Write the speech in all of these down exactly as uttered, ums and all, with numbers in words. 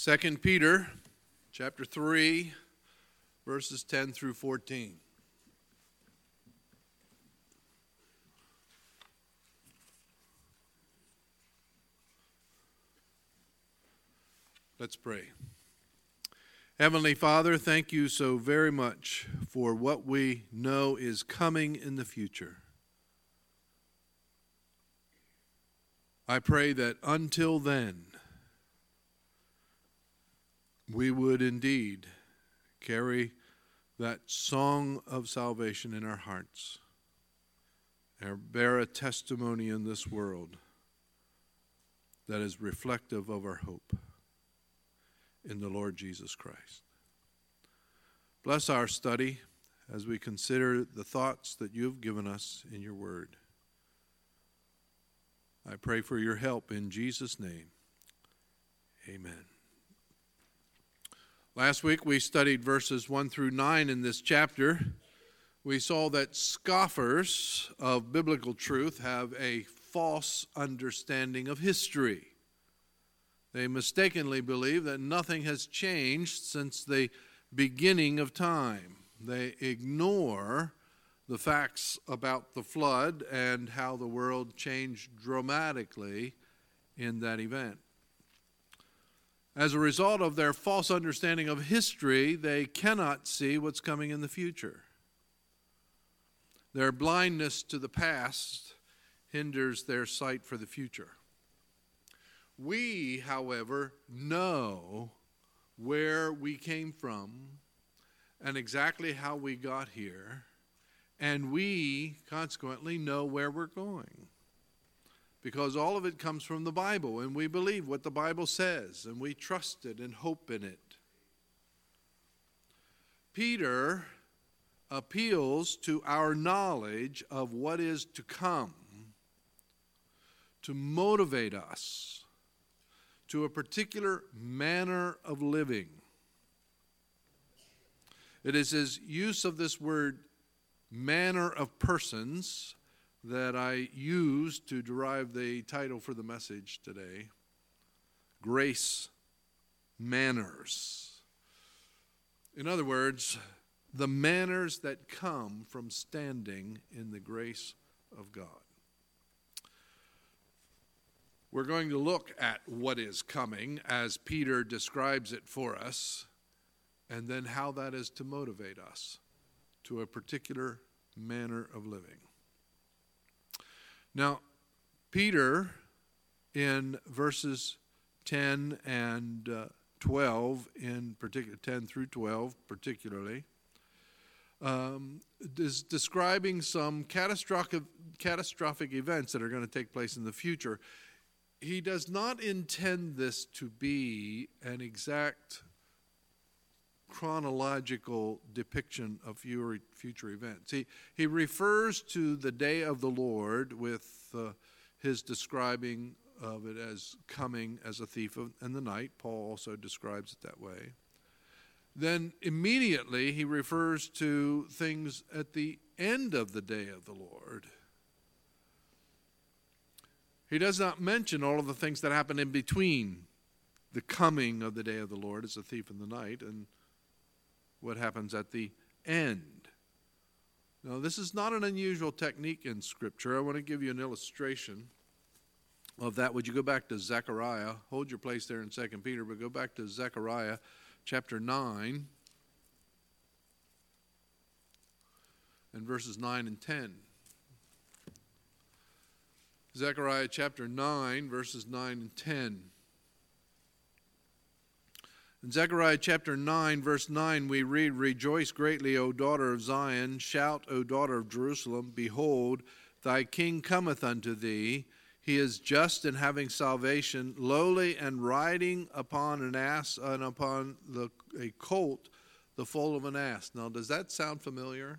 Second Peter chapter three, verses ten through fourteen. Let's pray. Heavenly Father, thank you so very much for what we know is coming in the future. I pray that until then, we would indeed carry that song of salvation in our hearts and bear a testimony in this world that is reflective of our hope in the Lord Jesus Christ. Bless our study as we consider the thoughts that you have given us in your word. I pray for your help in Jesus' name. Amen. Last week we studied verses one through nine in this chapter. We saw that scoffers of biblical truth have a false understanding of history. They mistakenly believe that nothing has changed since the beginning of time. They ignore the facts about the flood and how the world changed dramatically in that event. As a result of their false understanding of history, they cannot see what's coming in the future. Their blindness to the past hinders their sight for the future. We, however, know where we came from and exactly how we got here, and we, consequently, know where we're going. Because all of it comes from the Bible, and we believe what the Bible says, and we trust it and hope in it. Peter appeals to our knowledge of what is to come to motivate us to a particular manner of living. It is his use of this word, manner of persons, that I used to derive the title for the message today, Grace Manners. In other words, the manners that come from standing in the grace of God. We're going to look at what is coming as Peter describes it for us, and then how that is to motivate us to a particular manner of living. Now, Peter, in verses ten and uh, twelve, in particular, ten through twelve particularly, um, is describing some catastrophic, catastrophic events that are going to take place in the future. He does not intend this to be an exact chronological depiction of future events. He, he refers to the day of the Lord with uh, his describing of it as coming as a thief in the night. Paul also describes it that way. Then immediately he refers to things at the end of the day of the Lord. He does not mention all of the things that happen in between the coming of the day of the Lord as a thief in the night and what happens at the end. Now, this is not an unusual technique in Scripture. I want to give you an illustration of that. Would you go back to Zechariah? Hold your place there in Second Peter, but go back to Zechariah chapter nine and verses nine and ten. Zechariah chapter nine, verses nine and ten. In Zechariah chapter nine, verse nine, we read, "Rejoice greatly, O daughter of Zion. Shout, O daughter of Jerusalem. Behold, thy king cometh unto thee. He is just and having salvation, lowly and riding upon an ass and upon the, a colt, the foal of an ass." Now, does that sound familiar?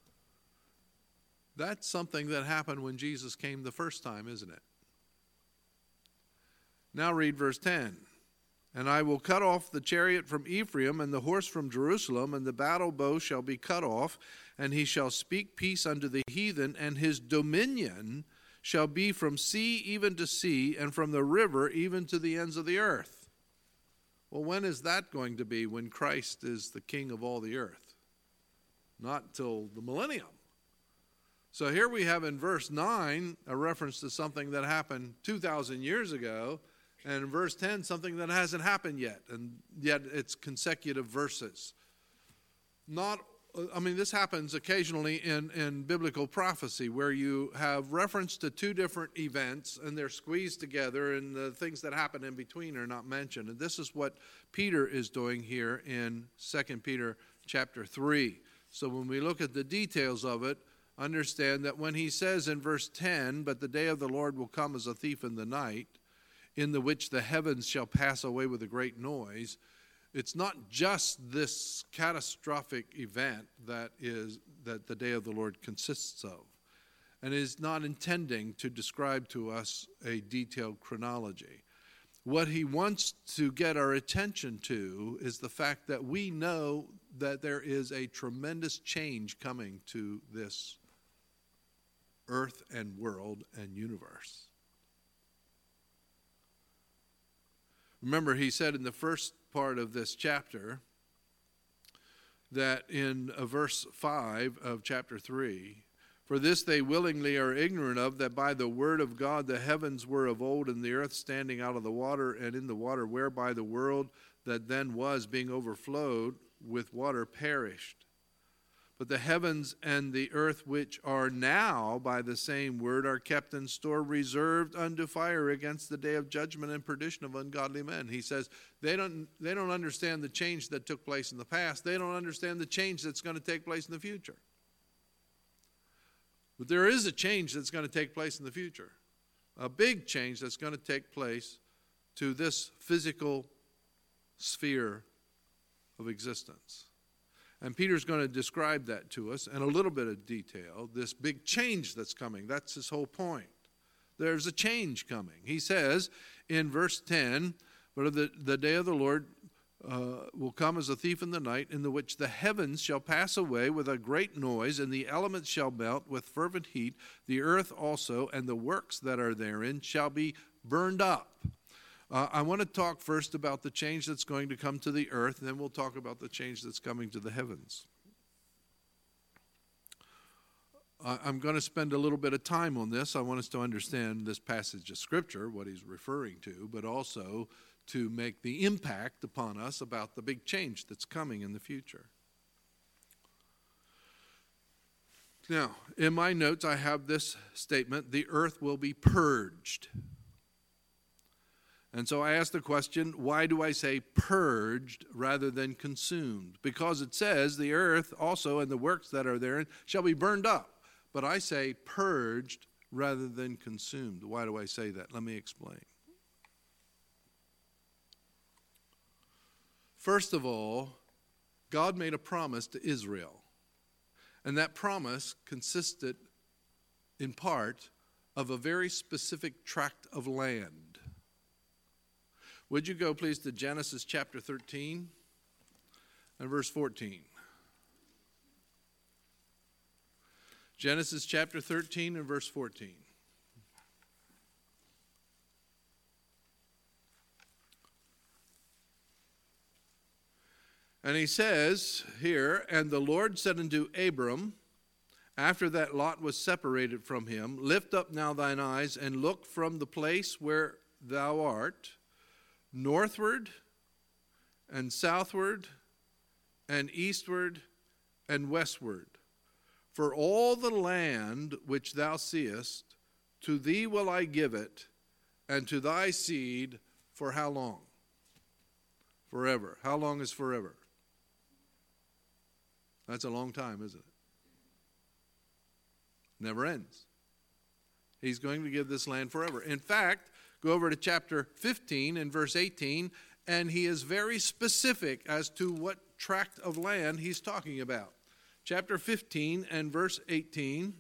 That's something that happened when Jesus came the first time, isn't it? Now read verse ten. "And I will cut off the chariot from Ephraim, and the horse from Jerusalem, and the battle bow shall be cut off, and he shall speak peace unto the heathen, and his dominion shall be from sea even to sea, and from the river even to the ends of the earth." Well, when is that going to be, when Christ is the king of all the earth? Not till the millennium. So here we have in verse nine a reference to something that happened two thousand years ago, and in verse ten something that hasn't happened yet, and yet it's consecutive verses. Not, I mean, this happens occasionally in, in biblical prophecy, where you have reference to two different events and they're squeezed together, and the things that happen in between are not mentioned. And this is what Peter is doing here in Second Peter chapter three. So when we look at the details of it, understand that when he says in verse ten, "But the day of the Lord will come as a thief in the night, in the which the heavens shall pass away with a great noise," it's not just this catastrophic event that is that the day of the Lord consists of, and is not intending to describe to us a detailed chronology. What he wants to get our attention to is the fact that we know that there is a tremendous change coming to this earth and world and universe. Remember, he said in the first part of this chapter that in uh, verse five of chapter three, "For this they willingly are ignorant of, that by the word of God the heavens were of old, and the earth standing out of the water and in the water, whereby the world that then was, being overflowed with water, perished. But the heavens and the earth, which are now by the same word, are kept in store, reserved unto fire against the day of judgment and perdition of ungodly men." He says they don't, they don't understand the change that took place in the past. They don't understand the change that's going to take place in the future. But there is a change that's going to take place in the future. A big change that's going to take place to this physical sphere of existence. And Peter's going to describe that to us in a little bit of detail, this big change that's coming. That's his whole point. There's a change coming. He says in verse ten, "But the, the day of the Lord uh, will come as a thief in the night, in the which the heavens shall pass away with a great noise, and the elements shall melt with fervent heat. The earth also and the works that are therein shall be burned up." Uh, I want to talk first about the change that's going to come to the earth, and then we'll talk about the change that's coming to the heavens. Uh, I'm going to spend a little bit of time on this. I want us to understand this passage of Scripture, what he's referring to, but also to make the impact upon us about the big change that's coming in the future. Now, in my notes, I have this statement: the earth will be purged. And so I asked the question, why do I say purged rather than consumed? Because it says the earth also and the works that are therein shall be burned up. But I say purged rather than consumed. Why do I say that? Let me explain. First of all, God made a promise to Israel. And that promise consisted in part of a very specific tract of land. Would you go, please, to Genesis chapter thirteen and verse fourteen. Genesis chapter thirteen and verse fourteen. And he says here, "And the Lord said unto Abram, after that Lot was separated from him, Lift up now thine eyes, and look from the place where thou art, northward and southward and eastward and westward. For all the land which thou seest, to thee will I give it, and to thy seed for how long?" Forever. How long is forever? That's a long time, isn't it? Never ends. He's going to give this land forever. In fact, go over to chapter fifteen and verse eighteen, and he is very specific as to what tract of land he's talking about. Chapter fifteen and verse eighteen,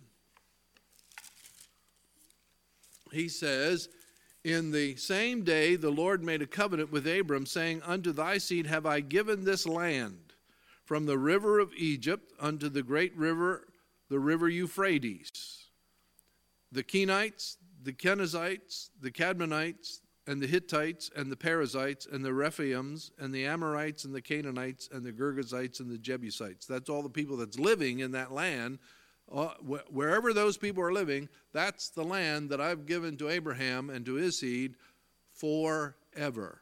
he says, "In the same day the Lord made a covenant with Abram, saying, Unto thy seed have I given this land, from the river of Egypt unto the great river, the river Euphrates. The Kenites, the Kenizzites, the Cadmonites, and the Hittites and the Perizzites and the Rephaims and the Amorites and the Canaanites and the Girgashites and the Jebusites. That's all the people that's living in that land. Uh, wh- wherever those people are living, that's the land that I've given to Abraham and to his seed forever.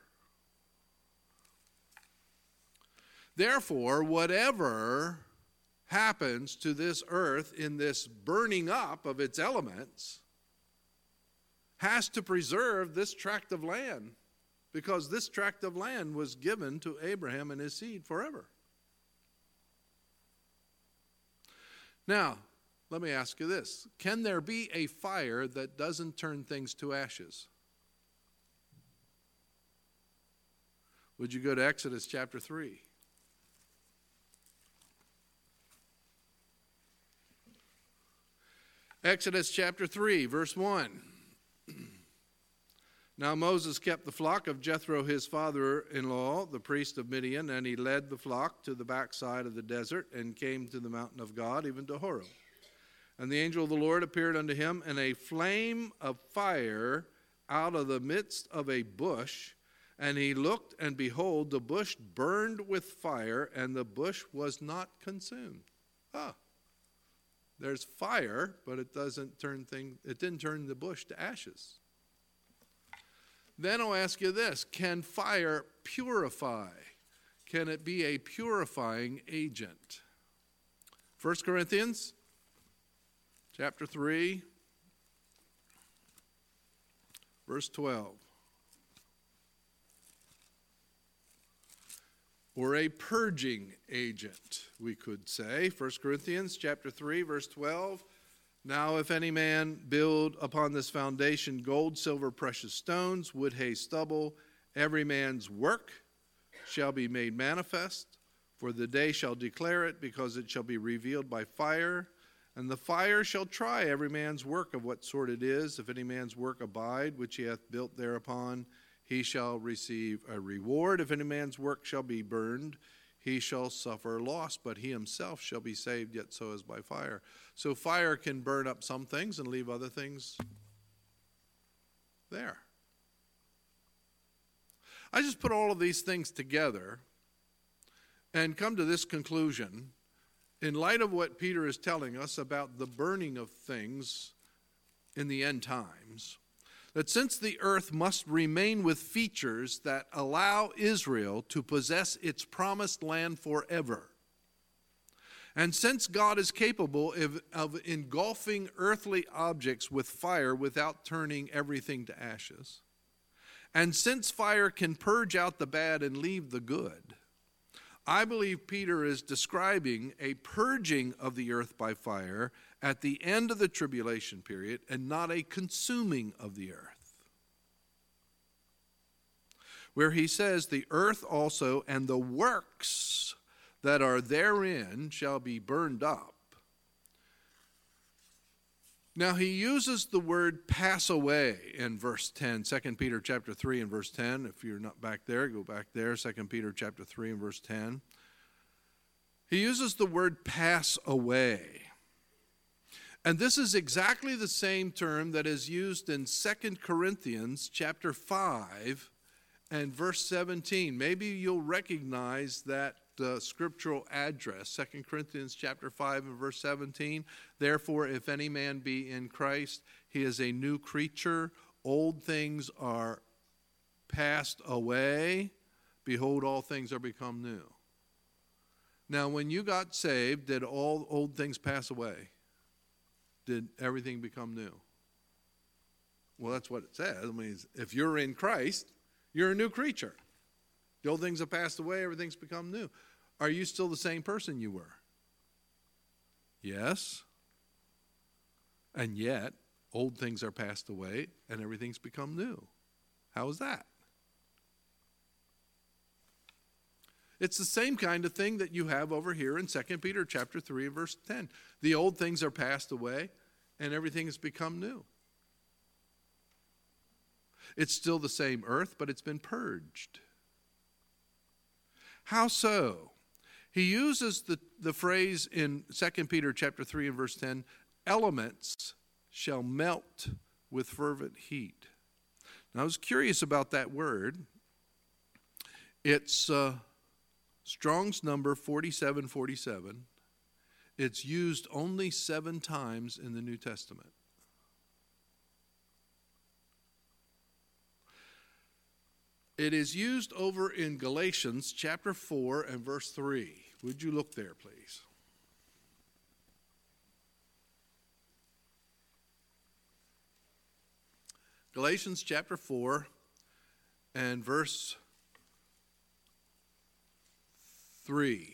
Therefore, whatever happens to this earth in this burning up of its elements has to preserve this tract of land, because this tract of land was given to Abraham and his seed forever. Now, let me ask you this. Can there be a fire that doesn't turn things to ashes? Would you go to Exodus chapter three? Exodus chapter three, verse one. Now Moses kept the flock of Jethro his father-in-law, the priest of Midian, and he led the flock to the backside of the desert and came to the mountain of God, even to Horeb. And the angel of the Lord appeared unto him in a flame of fire out of the midst of a bush. And he looked, and behold, the bush burned with fire, and the bush was not consumed. Ah, there's fire, but it doesn't turn thing. It didn't turn the bush to ashes. Then I'll ask you this: can fire purify? Can it be a purifying agent? First Corinthians chapter three, verse twelve. Or a purging agent, we could say. First Corinthians chapter three, verse twelve. Now if any man build upon this foundation gold, silver, precious stones, wood, hay, stubble, every man's work shall be made manifest, for the day shall declare it, because it shall be revealed by fire. And the fire shall try every man's work of what sort it is. If any man's work abide, which he hath built thereupon, he shall receive a reward. If any man's work shall be burned, he shall suffer loss, but he himself shall be saved, yet so as by fire. So fire can burn up some things and leave other things there. I just put all of these things together and come to this conclusion in light of what Peter is telling us about the burning of things in the end times, that since the earth must remain with features that allow Israel to possess its promised land forever, and since God is capable of, of engulfing earthly objects with fire without turning everything to ashes, and since fire can purge out the bad and leave the good, I believe Peter is describing a purging of the earth by fire at the end of the tribulation period, and not a consuming of the earth. Where he says, the earth also and the works that are therein shall be burned up. Now he uses the word pass away in verse ten, Second Peter chapter three and verse ten. If you're not back there, go back there, Second Peter chapter three and verse ten. He uses the word pass away. And this is exactly the same term that is used in Second Corinthians chapter five and verse seventeen. Maybe you'll recognize that uh, scriptural address, Second Corinthians chapter five and verse seventeen. Therefore, if any man be in Christ, he is a new creature. Old things are passed away. Behold, all things are become new. Now, when you got saved, did all old things pass away? Did everything become new? Well, that's what it says. It means if you're in Christ, you're a new creature. The old things have passed away, everything's become new. Are you still the same person you were? Yes. And yet, old things are passed away and everything's become new. How is that? It's the same kind of thing that you have over here in Second Peter chapter three and verse ten. The old things are passed away and everything has become new. It's still the same earth, but it's been purged. How so? He uses the, the phrase in Second Peter chapter three and verse ten, elements shall melt with fervent heat. Now, I was curious about that word. It's uh, Strong's number forty-seven forty-seven. It's used only seven times in the New Testament. It is used over in Galatians chapter four and verse three. Would you look there, please? Galatians chapter four and verse three.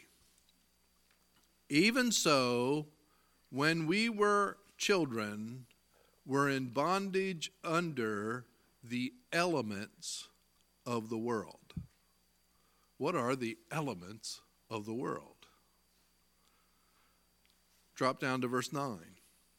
Even so, when we were children, were in bondage under the elements of the world. What are the elements of the world? Drop down to verse nine.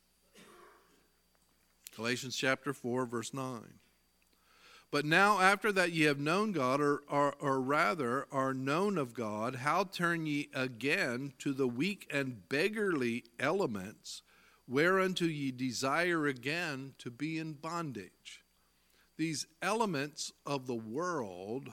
Galatians chapter four, verse nine. But now after that ye have known God, or, or, or rather are known of God, how turn ye again to the weak and beggarly elements, whereunto ye desire again to be in bondage? These elements of the world,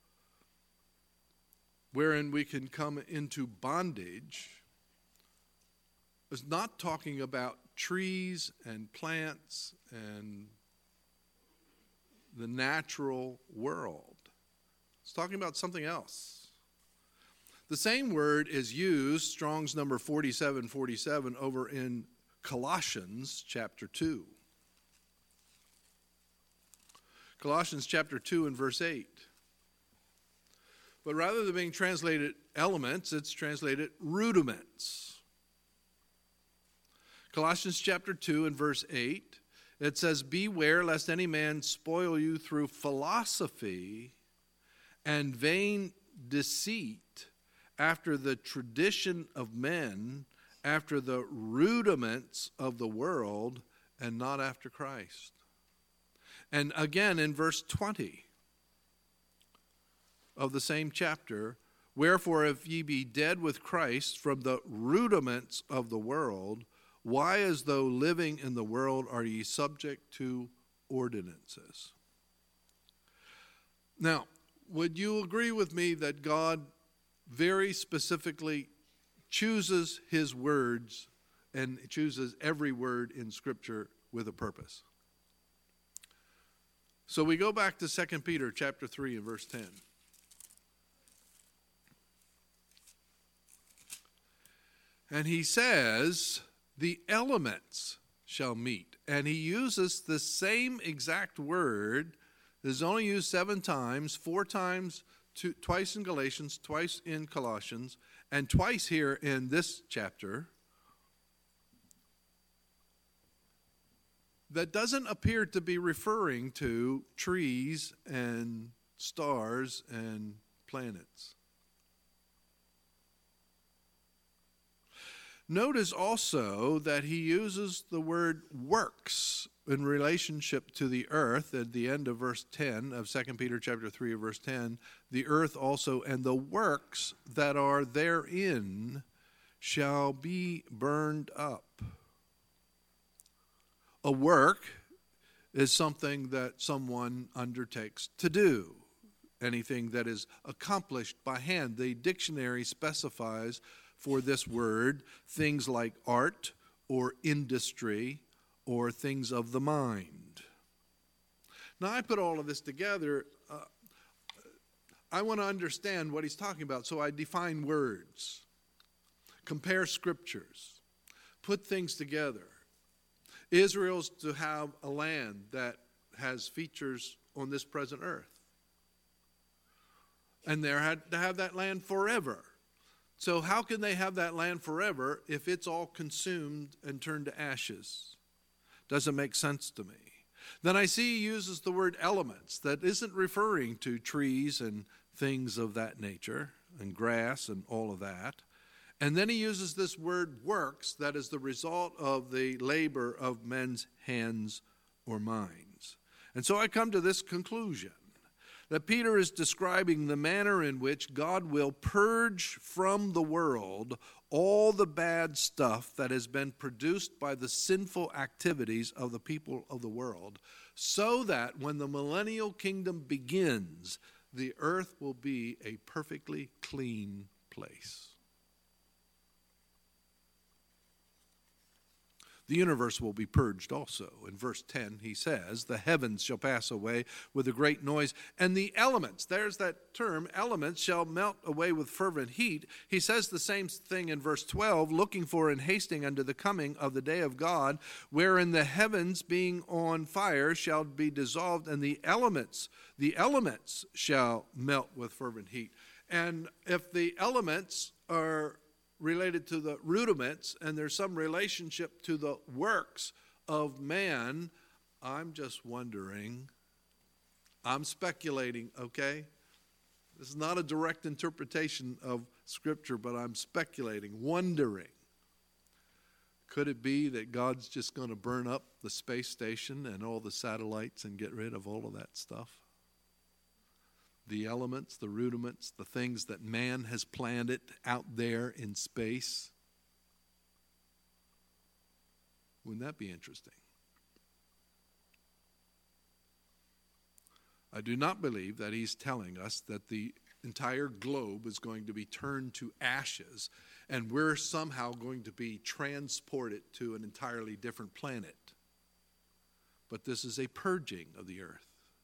wherein we can come into bondage, is not talking about trees and plants and the natural world. It's talking about something else. The same word is used, Strong's number forty-seven forty-seven, over in Colossians chapter two. Colossians chapter two and verse eight. But rather than being translated elements, it's translated rudiments. Colossians chapter two and verse eight. It says, beware lest any man spoil you through philosophy and vain deceit, after the tradition of men, after the rudiments of the world, and not after Christ. And again in verse twenty of the same chapter, wherefore if ye be dead with Christ from the rudiments of the world, why, as though living in the world, are ye subject to ordinances? Now, would you agree with me that God very specifically chooses his words and chooses every word in Scripture with a purpose? So we go back to Second Peter chapter three and verse ten. And he says, the elements shall meet. And he uses the same exact word that is only used seven times, four times, two, twice in Galatians, twice in Colossians, and twice here in this chapter. That doesn't appear to be referring to trees and stars and planets. Notice also that he uses the word works in relationship to the earth at the end of verse ten of Second Peter chapter three, verse ten. The earth also and the works that are therein shall be burned up. A work is something that someone undertakes to do. Anything that is accomplished by hand. The dictionary specifies for this word things like art or industry or things of the mind. Now, I put all of this together. Uh, I want to understand what he's talking about, so I define words, compare scriptures, put things together. Israel's to have a land that has features on this present earth. And they're had to have that land forever. So how can they have that land forever if it's all consumed and turned to ashes? Doesn't make sense to me. Then I see he uses the word elements. That isn't referring to trees and things of that nature, and grass and all of that. And then he uses this word works, that is the result of the labor of men's hands or minds. And so I come to this conclusion, that Peter is describing the manner in which God will purge from the world all the bad stuff that has been produced by the sinful activities of the people of the world, so that when the millennial kingdom begins, the earth will be a perfectly clean place. The universe will be purged also. In verse ten, he says, the heavens shall pass away with a great noise, and the elements, there's that term, elements shall melt away with fervent heat. He says the same thing in verse twelve, looking for and hasting unto the coming of the day of God, wherein the heavens being on fire shall be dissolved, and the elements, the elements shall melt with fervent heat. And if the elements are related to the rudiments, and there's some relationship to the works of man, I'm just wondering, I'm speculating, okay? This is not a direct interpretation of Scripture, but I'm speculating, wondering, could it be that God's just going to burn up the space station and all the satellites and get rid of all of that stuff? The elements, the rudiments, the things that man has planted out there in space. Wouldn't that be interesting? I do not believe that he's telling us that the entire globe is going to be turned to ashes and we're somehow going to be transported to an entirely different planet. But this is a purging of the earth.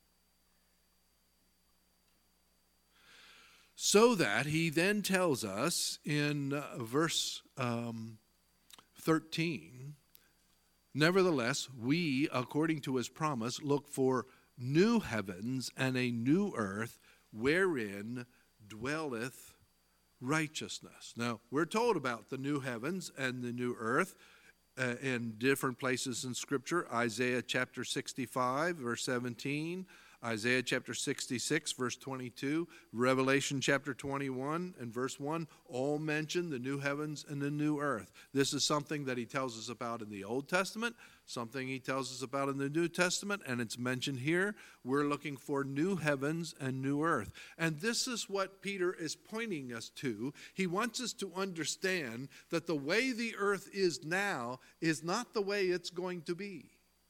So that he then tells us in uh, verse um, thirteen, nevertheless, we, according to his promise, look for new heavens and a new earth wherein dwelleth righteousness. Now, we're told about the new heavens and the new earth uh, in different places in Scripture. Isaiah chapter sixty-five, verse seventeen. Isaiah chapter sixty-six, verse twenty-two, Revelation chapter twenty-one and verse one, all mention the new heavens and the new earth. This is something that he tells us about in the Old Testament, something he tells us about in the New Testament, and it's mentioned here. We're looking for new heavens and new earth. And this is what Peter is pointing us to. He wants us to understand that the way the earth is now is not the way it's going to be.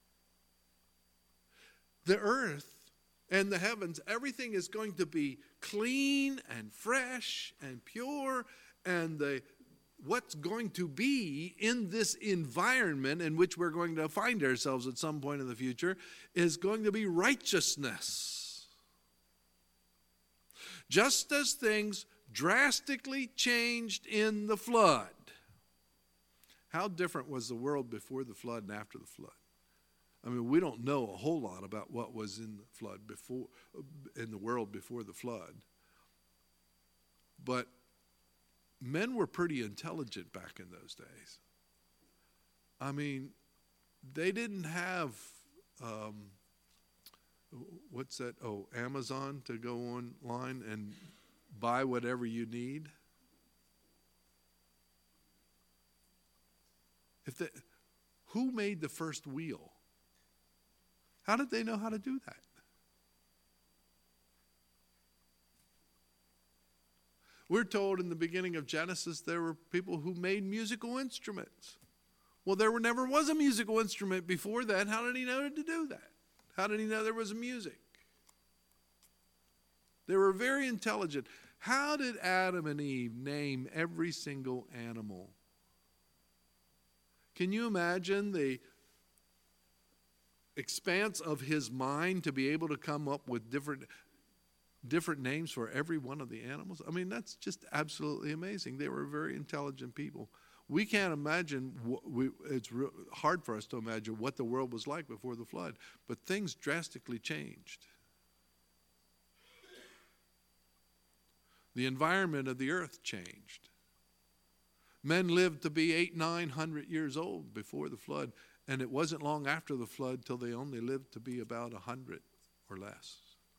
The earth and the heavens, everything is going to be clean and fresh and pure, and the what's going to be in this environment in which we're going to find ourselves at some point in the future is going to be righteousness. Just as things drastically changed in the flood. How different was the world before the flood and after the flood? I mean, we don't know a whole lot about what was in the flood before, in the world before the flood. But men were pretty intelligent back in those days. I mean, they didn't have, um, what's that? Oh, Amazon to go online and buy whatever you need. If they, who made the first wheel? How did they know how to do that? We're told in the beginning of Genesis there were people who made musical instruments. Well, there were, never was a musical instrument before that. How did he know to do that? How did he know there was music? They were very intelligent. How did Adam and Eve name every single animal? Can you imagine the expanse of his mind to be able to come up with different different names for every one of the animals? I mean, that's just absolutely amazing. They were very intelligent people. We can't imagine, what we, it's real, hard for us to imagine what the world was like before the flood, but things drastically changed. The environment of the earth changed. Men lived to be eight, nine hundred years old before the flood. And it wasn't long after the flood till they only lived to be about a hundred or less.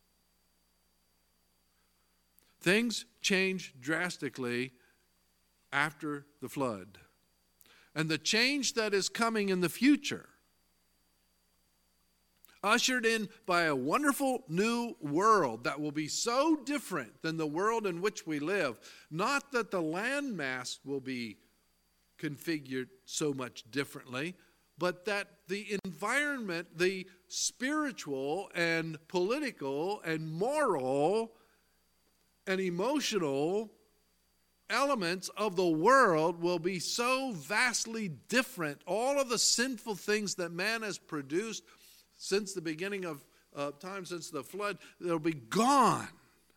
Things changed drastically after the flood. And the change that is coming in the future ushered in by a wonderful new world that will be so different than the world in which we live. Not that the landmass will be configured so much differently, but that the environment, the spiritual and political and moral and emotional elements of the world will be so vastly different. All of the sinful things that man has produced since the beginning of uh, time, since the flood, they'll be gone.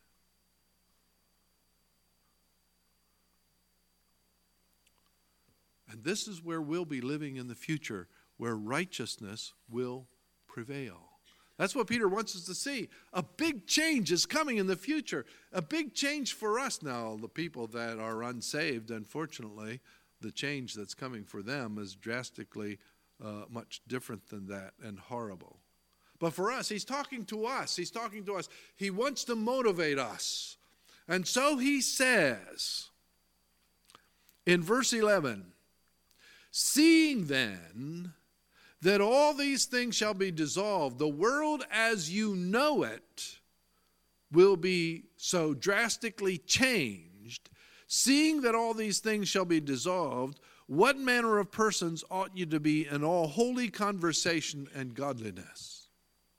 And this is where we'll be living in the future, where righteousness will prevail. That's what Peter wants us to see. A big change is coming in the future. A big change for us now, the people that are unsaved. Unfortunately, the change that's coming for them is drastically uh, much different than that and horrible. But for us, he's talking to us. He's talking to us. He wants to motivate us. And so he says in verse eleven, seeing then that all these things shall be dissolved, the world as you know it will be so drastically changed. Seeing that all these things shall be dissolved, what manner of persons ought you to be in all holy conversation and godliness?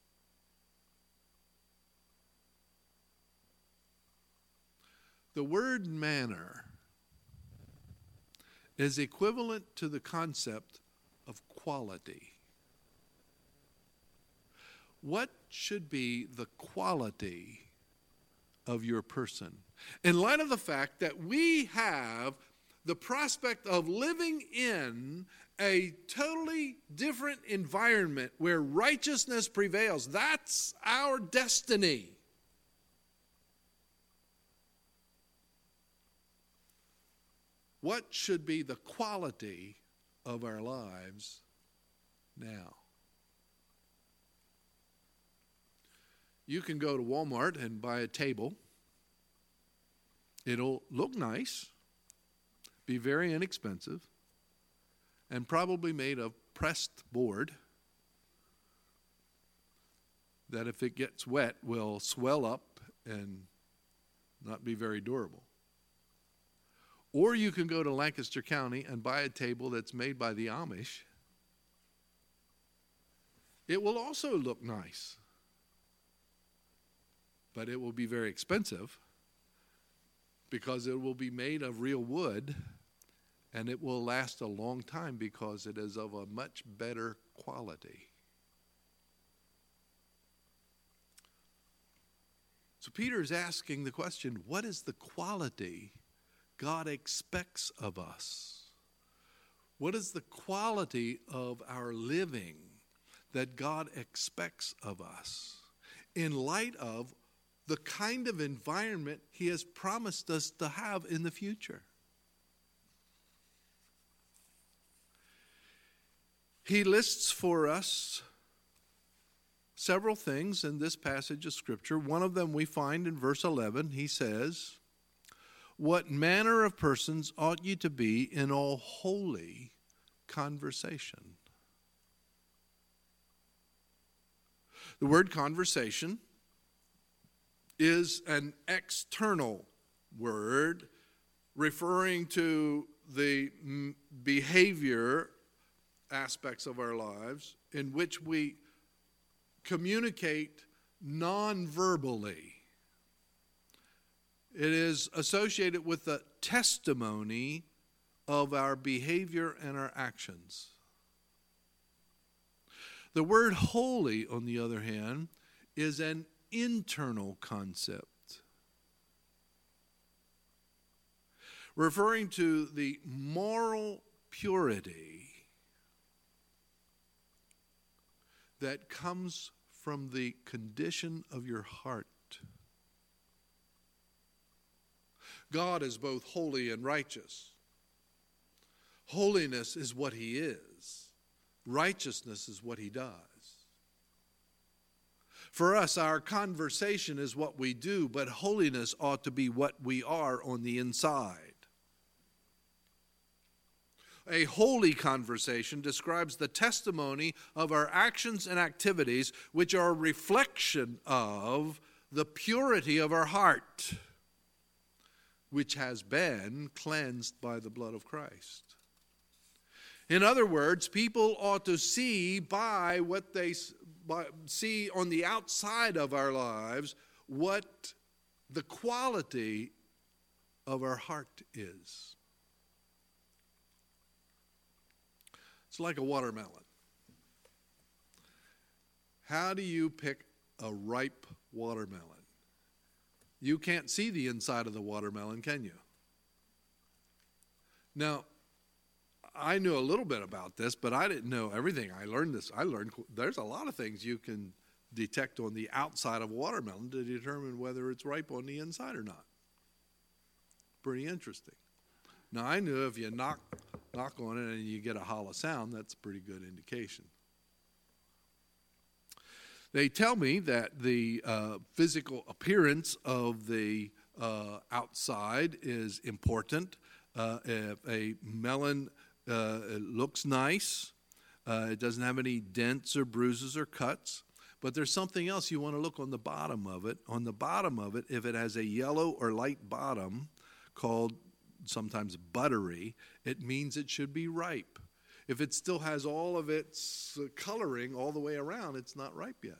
The word manner is equivalent to the concept of quality. What should be the quality of your person? In light of the fact that we have the prospect of living in a totally different environment where righteousness prevails. That's our destiny. What should be the quality of our lives now? You can go to Walmart and buy a table. It'll look nice, be very inexpensive, and probably made of pressed board that if it gets wet will swell up and not be very durable. Or you can go to Lancaster County and buy a table that's made by the Amish. It will also look nice, but it will be very expensive because it will be made of real wood, and it will last a long time because it is of a much better quality. So Peter is asking the question, what is the quality God expects of us? What is the quality of our living that God expects of us in light of the kind of environment he has promised us to have in the future? He lists for us several things in this passage of Scripture. One of them we find in verse eleven. He says, what manner of persons ought ye to be in all holy conversation? The word conversation is an external word referring to the behavior aspects of our lives in which we communicate non-verbally. It is associated with the testimony of our behavior and our actions. The word holy, on the other hand, is an internal concept, referring to the moral purity that comes from the condition of your heart. God is both holy and righteous. Holiness is what he is. Righteousness is what he does. For us, our conversation is what we do, but holiness ought to be what we are on the inside. A holy conversation describes the testimony of our actions and activities, which are a reflection of the purity of our heart, which has been cleansed by the blood of Christ. In other words, people ought to see by what they by, see on the outside of our lives what the quality of our heart is. It's like a watermelon. How do you pick a ripe watermelon? You can't see the inside of the watermelon, can you? Now, I knew a little bit about this, but I didn't know everything. I learned this. I learned there's a lot of things you can detect on the outside of a watermelon to determine whether it's ripe on the inside or not. Pretty interesting. Now, I knew if you knock knock on it and you get a hollow sound, that's a pretty good indication. They tell me that the uh, physical appearance of the uh, outside is important. Uh, if a melon uh, looks nice, uh, it doesn't have any dents or bruises or cuts, but there's something else you want to look on the bottom of it. On the bottom of it, if it has a yellow or light bottom called sometimes buttery, it means it should be ripe. If it still has all of its coloring all the way around, it's not ripe yet.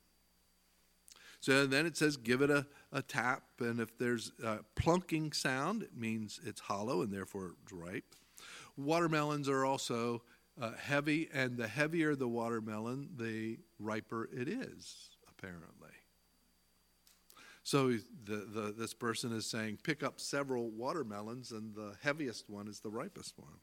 So then it says give it a, a tap, and if there's a plunking sound, it means it's hollow and therefore it's ripe. Watermelons are also uh, heavy, and the heavier the watermelon, the riper it is, apparently. So the, the, this person is saying, pick up several watermelons, and the heaviest one is the ripest one.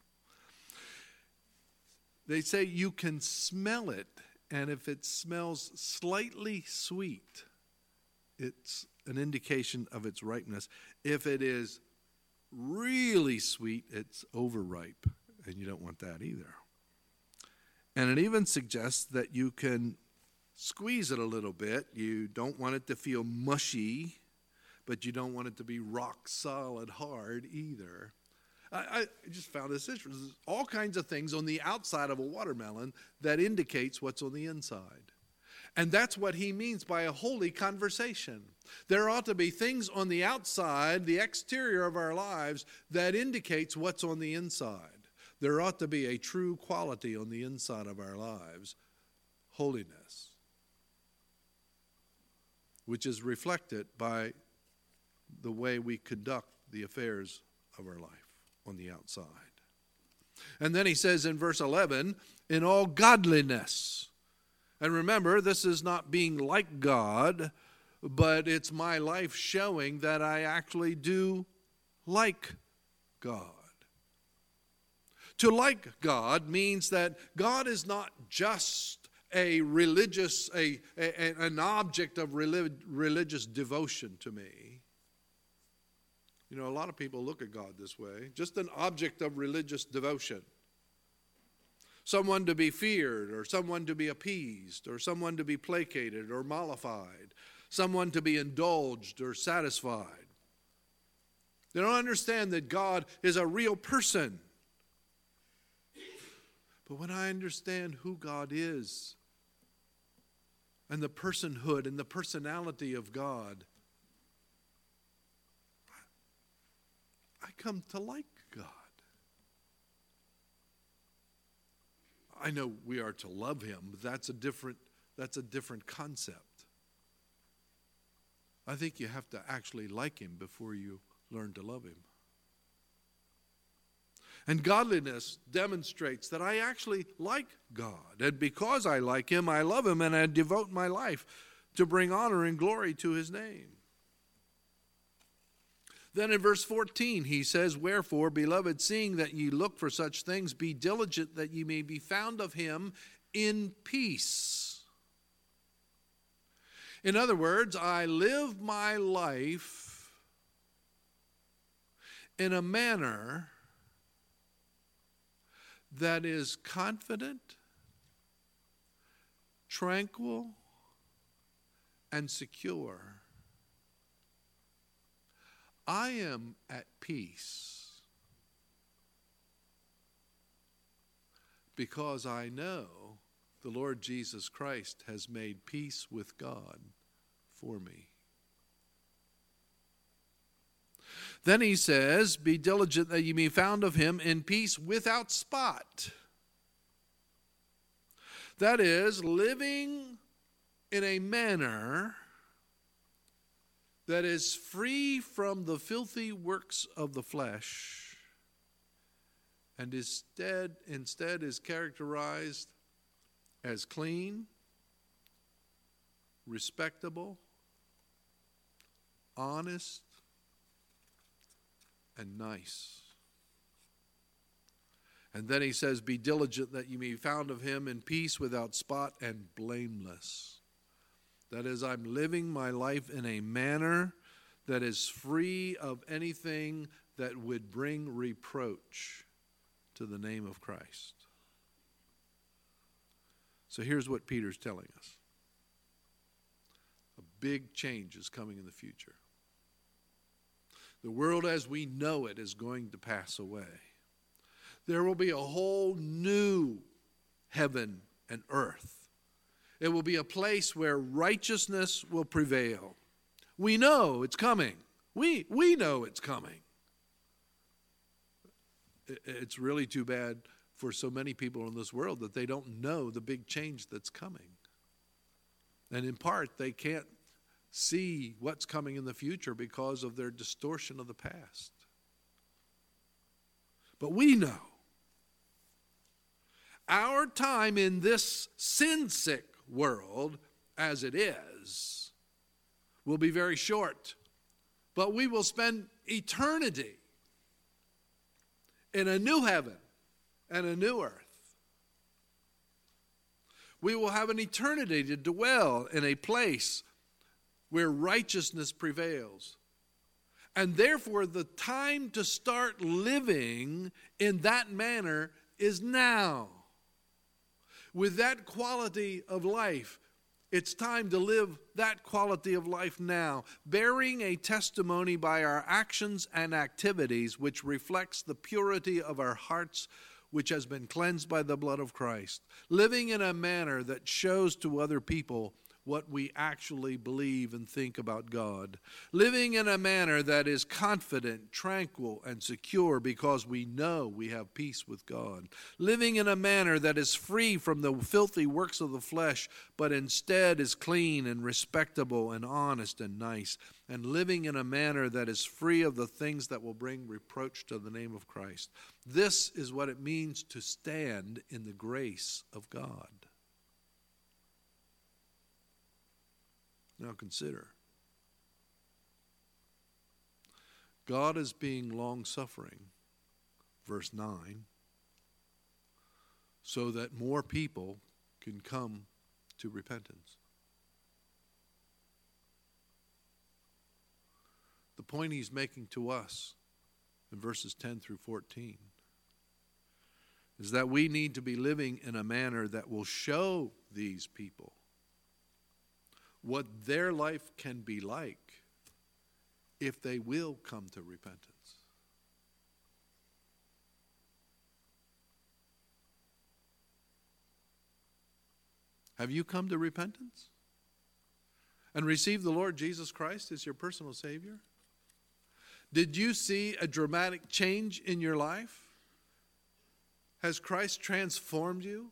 They say you can smell it, and if it smells slightly sweet, it's an indication of its ripeness. If it is really sweet, it's overripe, and you don't want that either. And it even suggests that you can squeeze it a little bit. You don't want it to feel mushy, but you don't want it to be rock solid hard either. I, I just found this interesting. There's all kinds of things on the outside of a watermelon that indicates what's on the inside. And that's what he means by a holy conversation. There ought to be things on the outside, the exterior of our lives, that indicates what's on the inside. There ought to be a true quality on the inside of our lives, holiness, which is reflected by the way we conduct the affairs of our life on the outside. And then he says in verse eleven, in all godliness. And remember, this is not being like God, but it's my life showing that I actually do like God. To like God means that God is not just a religious, a, a an object of relig- religious devotion to me. You know, a lot of people look at God this way, just an object of religious devotion. Someone to be feared, or someone to be appeased, or someone to be placated or mollified, someone to be indulged or satisfied. They don't understand that God is a real person. But when I understand who God is and the personhood and the personality of God, I come to like God. I know we are to love him, but that's a different, that's a different concept. I think you have to actually like him before you learn to love him. And godliness demonstrates that I actually like God. And because I like him, I love him, and I devote my life to bring honor and glory to his name. Then in verse fourteen, he says, wherefore, beloved, seeing that ye look for such things, be diligent that ye may be found of him in peace. In other words, I live my life in a manner that is confident, tranquil, and secure. I am at peace because I know the Lord Jesus Christ has made peace with God for me. Then he says, be diligent that you be found of him in peace without spot. That is, living in a manner that is free from the filthy works of the flesh, and instead, instead is characterized as clean, respectable, honest, and nice. And then he says, be diligent that you may be found of him in peace without spot and blameless. That is, I'm living my life in a manner that is free of anything that would bring reproach to the name of Christ. So here's what Peter's telling us. A big change is coming in the future. The world as we know it is going to pass away. There will be a whole new heaven and earth. It will be a place where righteousness will prevail. We know it's coming. We, we know it's coming. It's really too bad for so many people in this world that they don't know the big change that's coming. And in part, they can't see what's coming in the future because of their distortion of the past. But we know our time in this sin-sick world, as it is, will be very short. But we will spend eternity in a new heaven and a new earth. We will have an eternity to dwell in a place where righteousness prevails. And therefore, the time to start living in that manner is now. With that quality of life, it's time to live that quality of life now, bearing a testimony by our actions and activities which reflects the purity of our hearts, which has been cleansed by the blood of Christ, living in a manner that shows to other people what we actually believe and think about God. Living in a manner that is confident, tranquil, and secure because we know we have peace with God. Living in a manner that is free from the filthy works of the flesh, but instead is clean and respectable and honest and nice. And living in a manner that is free of the things that will bring reproach to the name of Christ. This is what it means to stand in the grace of God. Now consider. God is being long-suffering, verse nine, so that more people can come to repentance. The point he's making to us in verses ten through fourteen is that we need to be living in a manner that will show these people what their life can be like if they will come to repentance. Have you come to repentance and received the Lord Jesus Christ as your personal Savior? Did you see a dramatic change in your life? Has Christ transformed you?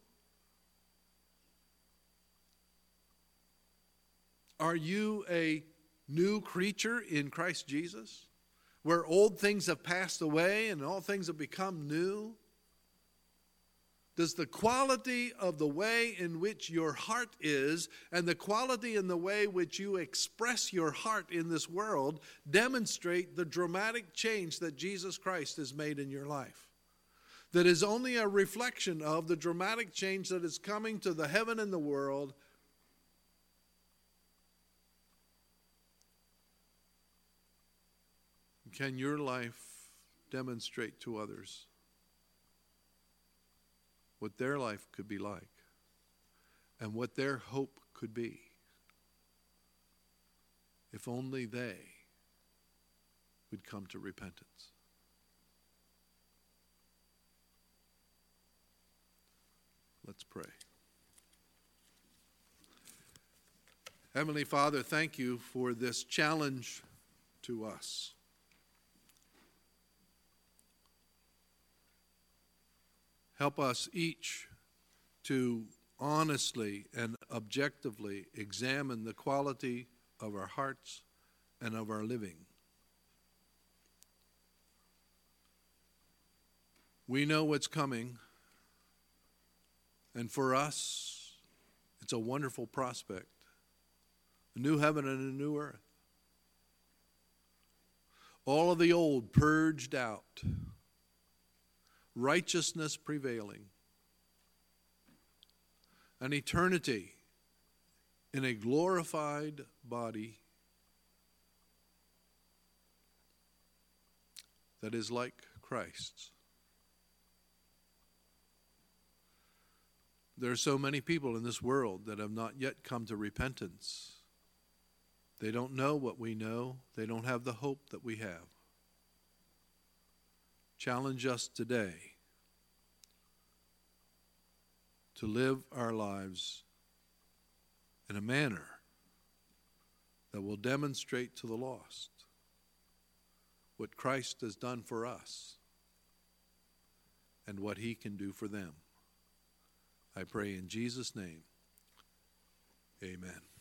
Are you a new creature in Christ Jesus, where old things have passed away and all things have become new? Does the quality of the way in which your heart is and the quality in the way which you express your heart in this world demonstrate the dramatic change that Jesus Christ has made in your life? That is only a reflection of the dramatic change that is coming to the heaven and the world. Can your life demonstrate to others what their life could be like and what their hope could be if only they would come to repentance? Let's pray. Heavenly Father, thank you for this challenge to us. Help us each to honestly and objectively examine the quality of our hearts and of our living. We know what's coming, and for us, it's a wonderful prospect. A new heaven and a new earth. All of the old purged out. Righteousness prevailing. An eternity in a glorified body that is like Christ's. There are so many people in this world that have not yet come to repentance. They don't know what we know. They don't have the hope that we have. Challenge us today to live our lives in a manner that will demonstrate to the lost what Christ has done for us and what he can do for them. I pray in Jesus' name, amen.